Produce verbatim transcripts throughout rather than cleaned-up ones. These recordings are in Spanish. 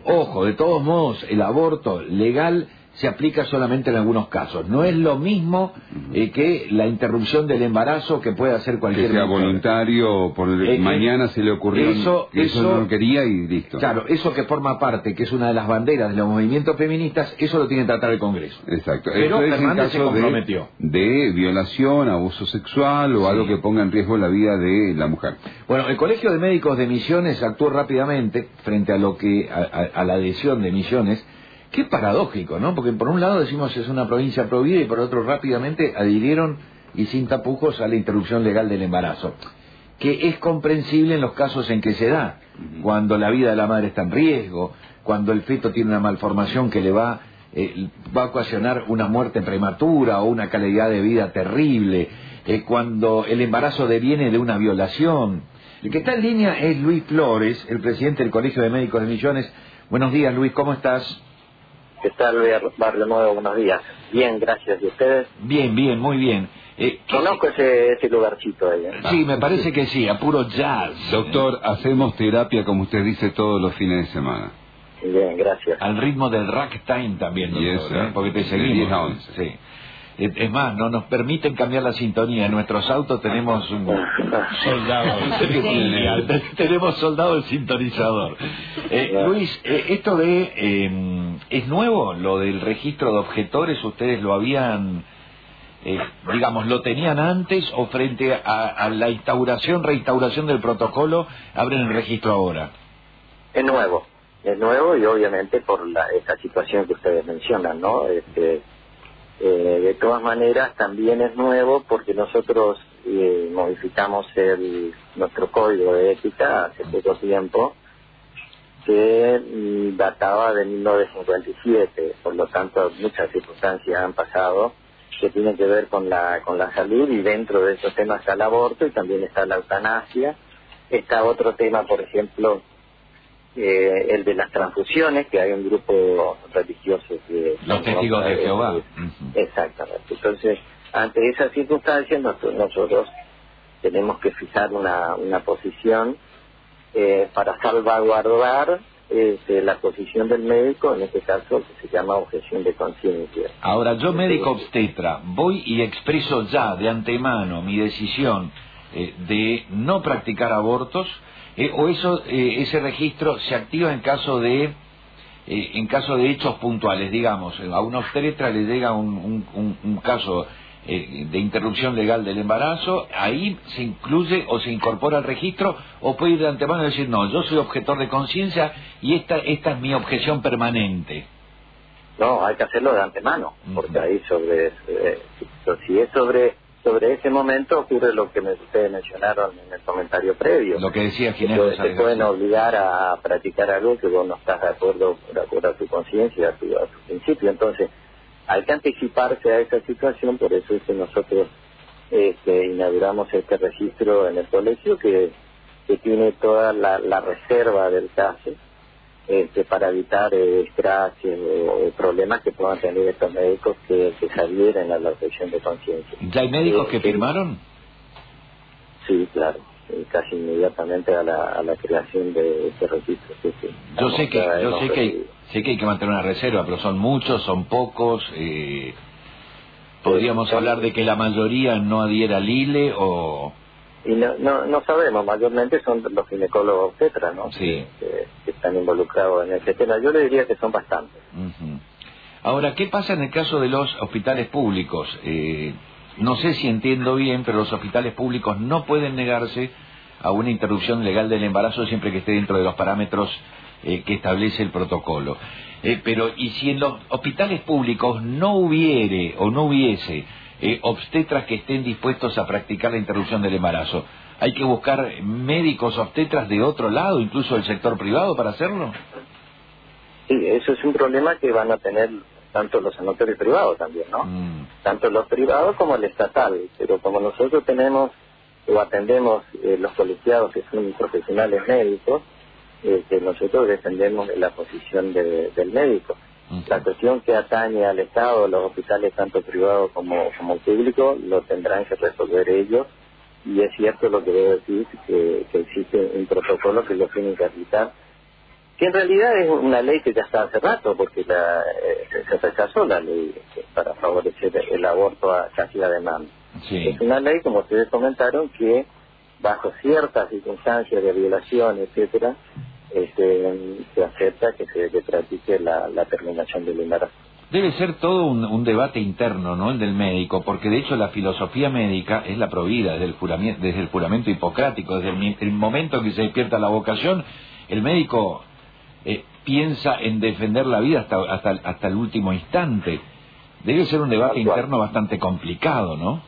Ojo, de todos modos, el aborto legal se aplica solamente en algunos casos. No es lo mismo eh, que la interrupción del embarazo que puede hacer cualquier que sea mujer. Voluntario, por el, eh, mañana se le ocurrió eso, que eso, eso no lo quería y listo. Claro, eso que forma parte, que es una de las banderas de los movimientos feministas, eso lo tiene que tratar el Congreso. Exacto. Pero Esto es Fernández en se caso comprometió. De, de violación, abuso sexual o sí. algo que ponga en riesgo la vida de la mujer. Bueno, el Colegio de Médicos de Misiones actuó rápidamente frente a lo que a, a, a la adhesión de Misiones. Qué paradójico, ¿no? Porque por un lado decimos es una provincia prohibida y por otro rápidamente adhirieron y sin tapujos a la interrupción legal del embarazo, que es comprensible en los casos en que se da, cuando la vida de la madre está en riesgo, cuando el feto tiene una malformación que le va, eh, va a ocasionar una muerte prematura o una calidad de vida terrible, eh, cuando el embarazo deviene de una violación. El que está en línea es Luis Flores, el presidente del Colegio de Médicos de Misiones. Buenos días, Luis, ¿cómo estás? ¿Qué tal, Luis Barrio Nuevo? Buenos días. Bien, gracias. ¿Y ustedes? Bien, bien, muy bien. Eh, Conozco ese, ese lugarcito ahí. ¿eh? Sí, me parece que sí, a puro jazz. Doctor, hacemos terapia, como usted dice, todos los fines de semana. Bien, gracias. Al ritmo del ragtime también, doctor, y eso, ¿eh? Porque te seguimos. diez a once. Sí. Es más, no nos permiten cambiar la sintonía. En nuestros autos tenemos un soldado. Tenemos soldado el sintonizador. Eh, Luis, eh, esto de... Eh, ¿es nuevo lo del registro de objetores? ¿Ustedes lo habían... Eh, digamos, lo tenían antes o frente a, a la instauración, reinstauración del protocolo, abren el registro ahora? Es nuevo. Es nuevo y obviamente por la, esa situación que ustedes mencionan, ¿no? Este... Eh, de todas maneras también es nuevo porque nosotros eh, modificamos el, nuestro código de ética hace poco tiempo, que mm, databa de mil novecientos cincuenta y siete, por lo tanto muchas circunstancias han pasado que tienen que ver con la con la salud, y dentro de esos temas está el aborto y también está la eutanasia. Está otro tema, por ejemplo, Eh, el de las transfusiones, que hay un grupo religioso que... Los testigos de Jehová. Uh-huh. Exactamente. Entonces, ante esas circunstancias, nosotros, nosotros tenemos que fijar una, una posición eh, para salvaguardar este, la posición del médico, en este caso que se llama objeción de conciencia. Ahora, yo médico obstetra, voy y expreso ya de antemano mi decisión eh, de no practicar abortos. Eh, o eso eh, ese registro se activa en caso de eh, en caso de hechos puntuales, digamos, a una obstetra le llega un, un, un, un caso eh, de interrupción legal del embarazo, ahí se incluye o se incorpora al registro, o puede ir de antemano y decir, no, yo soy objetor de conciencia y esta esta es mi objeción permanente. No, hay que hacerlo de antemano, porque ahí sobre eh, si es sobre sobre ese momento ocurre lo que me, ustedes mencionaron en el comentario previo. Lo que decía Ginés González. Te pueden obligar a practicar algo que vos no estás de acuerdo, de acuerdo a tu conciencia, a tu, a tu principio. Entonces, hay que anticiparse a esa situación, por eso es que nosotros este, inauguramos este registro en el colegio que, que tiene toda la, la reserva del caso, Este, para evitar eh, desgracias o eh, problemas que puedan tener estos médicos que, que se adhieren a la objeción de conciencia. ¿Ya hay médicos eh, que firmaron? Sí, claro, eh, casi inmediatamente a la, a la creación de este registro. Sí, sí. Yo sé que yo sé que hay, sé que hay que mantener una reserva, pero son muchos, son pocos. Eh, ¿Podríamos sí, hablar de que la mayoría no adhiera al I L E o...? Y no, no, no sabemos, mayormente son los ginecólogos obstetras, ¿no? Sí. Que, que están involucrados en este tema. Yo le diría que son bastantes. Uh-huh. Ahora, ¿qué pasa en el caso de los hospitales públicos? Eh, no sé si entiendo bien, pero los hospitales públicos no pueden negarse a una interrupción legal del embarazo siempre que esté dentro de los parámetros eh, que establece el protocolo. Eh, pero, ¿y si en los hospitales públicos no hubiere o no hubiese Eh, obstetras que estén dispuestos a practicar la interrupción del embarazo? ¿Hay que buscar médicos obstetras de otro lado, incluso del sector privado, para hacerlo? Sí, eso es un problema que van a tener tanto los sanatorios privados también, ¿no? Mm. Tanto los privados como el estatal, pero como nosotros tenemos o atendemos eh, los colegiados que son profesionales médicos, eh, que nosotros defendemos la posición de, del médico. La cuestión que atañe al Estado, los hospitales tanto privados como, como públicos, lo tendrán que resolver ellos, y es cierto lo que debo decir, que, que existe un protocolo que lo tienen que aplicar que en realidad es una ley que ya está hace rato, porque la, eh, se rechazó la ley eh, para favorecer el aborto a casi a demanda. Sí. Es una ley, como ustedes comentaron, que bajo ciertas circunstancias de violación, etcétera, este, se acepta que se que practique la, la terminación del embarazo. Debe ser todo un, un debate interno, ¿no?, el del médico, porque de hecho la filosofía médica es la provida desde el juramento, desde el juramento hipocrático, desde el, el momento que se despierta la vocación, el médico eh, piensa en defender la vida hasta, hasta, hasta el último instante. Debe ser un debate interno bastante complicado, ¿no?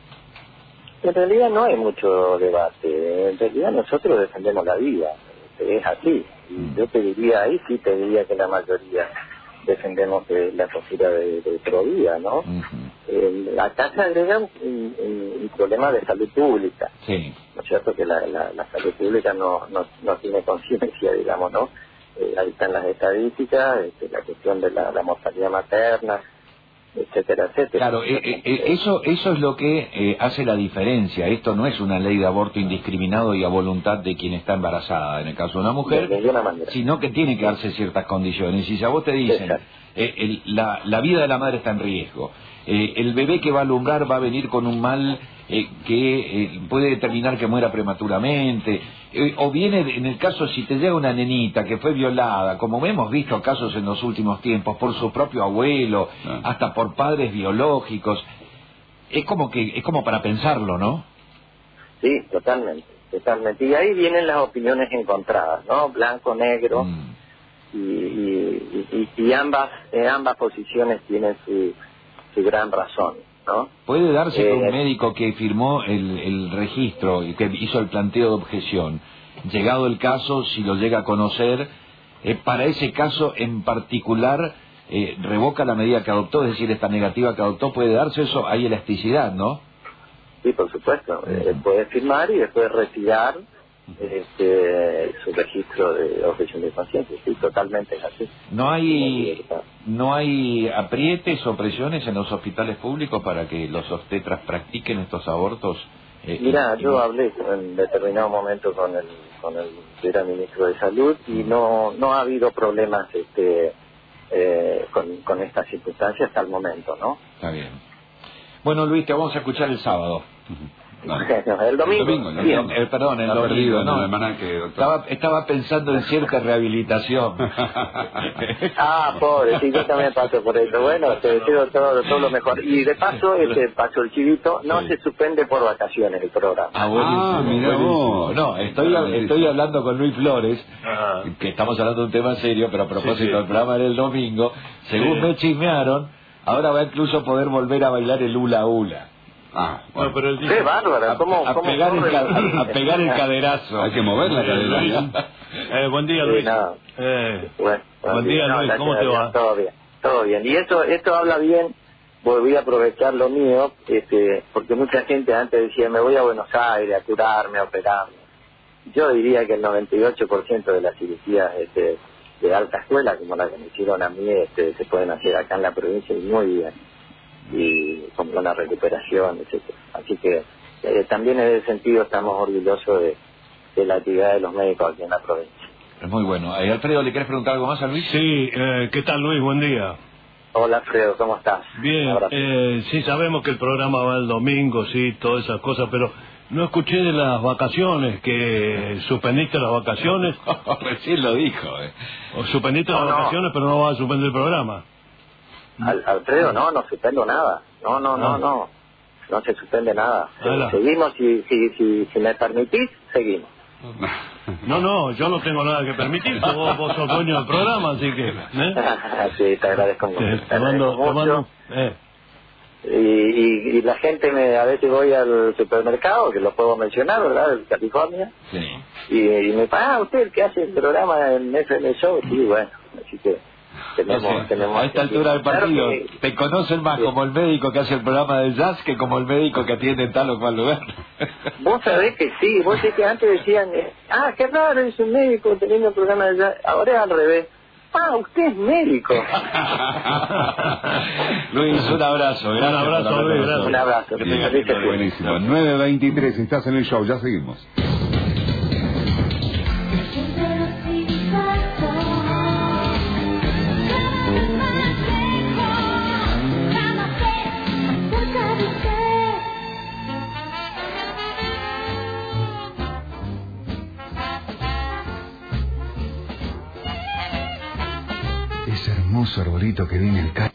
En realidad no hay mucho debate, en realidad nosotros defendemos la vida, es así. Y yo te diría, ahí sí te diría que la mayoría defendemos de la postura de, de provida, ¿no? Uh-huh. eh, acá se agrega un, un, un problema de salud pública, sí. ¿No es cierto? Que la, la, la salud pública no, no, no tiene conciencia, digamos, ¿no? Eh, ahí están las estadísticas, este, la cuestión de la, la mortalidad materna, etcétera, etcétera. Claro, eh, eh, eso eso es lo que eh, hace la diferencia. Esto no es una ley de aborto indiscriminado y a voluntad de quien está embarazada, en el caso de una mujer, de manera. Sino que tiene que darse ciertas condiciones. Y si a vos te dicen, eh, el, la, la vida de la madre está en riesgo, eh, el bebé que va a alumbrar va a venir con un mal eh, que eh, puede determinar que muera prematuramente, eh, o viene, en el caso, si te llega una nenita que fue violada, como hemos visto casos en los últimos tiempos, por su propio abuelo, ah. hasta por padres biológicos, es como que es como para pensarlo, ¿no? Sí, totalmente, totalmente. Y ahí vienen las opiniones encontradas, ¿no? Blanco, negro, mm. y, y, y, y ambas en ambas posiciones tienen su, su gran razón, ¿no? ¿Puede darse eh, que un médico que firmó el, el registro y que hizo el planteo de objeción, llegado el caso, si lo llega a conocer, eh, para ese caso en particular eh, revoca la medida que adoptó, es decir, esta negativa que adoptó? ¿Puede darse eso? Hay elasticidad, ¿no? Sí, por supuesto. Uh-huh. Eh, puede firmar y después retirar este, su registro de objeción de conciencia. Sí, totalmente es así. ¿No hay, ¿No hay aprietes o presiones en los hospitales públicos para que los obstetras practiquen estos abortos? Eh, Mira, y, yo y... hablé en determinado momento con el con el que era ministro de Salud y no no ha habido problemas este eh, con, con estas circunstancias hasta el momento, ¿no? Está bien. Bueno, Luis, te vamos a escuchar el sábado. Bueno, el domingo. El domingo, sí, el, el, perdón, el domingo. Perdido, no, no, almanaque, doctor. Estaba, estaba pensando en cierta rehabilitación. Ah, pobre, sí, yo también paso por eso. Bueno, te deseo todo, todo lo mejor. Y de paso, este paso el chivito, no sí. se suspende por vacaciones el programa. Ah, buenísimo. Ah, mira vos. No, estoy, estoy hablando con Luis Flores, ah. que estamos hablando de un tema serio, pero a propósito, sí, sí. el programa era el domingo. Según sí. me chismearon, ahora va a incluso poder volver a bailar el hula hula. Ah, bueno. No, pero el ¡qué bárbara! ¿Cómo, a, a, cómo pegar el ca a, a pegar el caderazo. Hay que mover la cadera. eh, buen día, Luis. Sí, no. eh, bueno, buen, buen día, no, Luis. ¿Cómo te va? Todo bien, todo bien. Y esto esto habla bien, volví a aprovechar lo mío, este, porque mucha gente antes decía, me voy a Buenos Aires a curarme, a operarme. Yo diría que el noventa y ocho por ciento de las cirugías este, de alta escuela, como la que me hicieron a mí, este, se pueden hacer acá en la provincia y muy bien. Y con una recuperación, etcétera. Así que eh, también en ese sentido estamos orgullosos de, de la actividad de los médicos aquí en la provincia. Es muy bueno. Eh, Alfredo, ¿le querés preguntar algo más a Luis? Sí, eh, ¿qué tal, Luis? Buen día. Hola, Alfredo, ¿cómo estás? Bien, eh, sí, sabemos que el programa va el domingo, sí, todas esas cosas, pero no escuché de las vacaciones, que suspendiste las vacaciones. Recién lo dijo. Eh. O suspendiste no, las vacaciones, no. pero no vas a suspender el programa. Al, Alfredo, no, no suspendo nada. No, no, no, no. No se suspende nada. Hola. Seguimos, si, si, si, si me permitís, seguimos. No, no, yo no tengo nada que permitir. Vos, vos sos dueño del programa, así que... ¿eh? Sí, te agradezco mucho. Te, te mando, te mando, eh. y, y, y la gente, me a veces voy al supermercado, que lo puedo mencionar, ¿verdad? De California. Sí. Y, y me dice, ah, usted el que hace el programa en F M Show. Sí, bueno, así que... Tenemos, o sea, tenemos a esta altura del partido, claro que, te conocen más sí. como el médico que hace el programa de jazz que como el médico que atiende en tal o cual lugar. Vos sabés que sí, vos sabés que antes decían, ah, qué raro, es un médico teniendo el programa de jazz, ahora es al revés. Ah, usted es médico. Luis, un abrazo. Un abrazo, Luis, gracias. Un abrazo. Que tengas que buenísimo. nueve veintitrés, estás en el show, ya seguimos. ese hermoso arbolito que vi en el ca...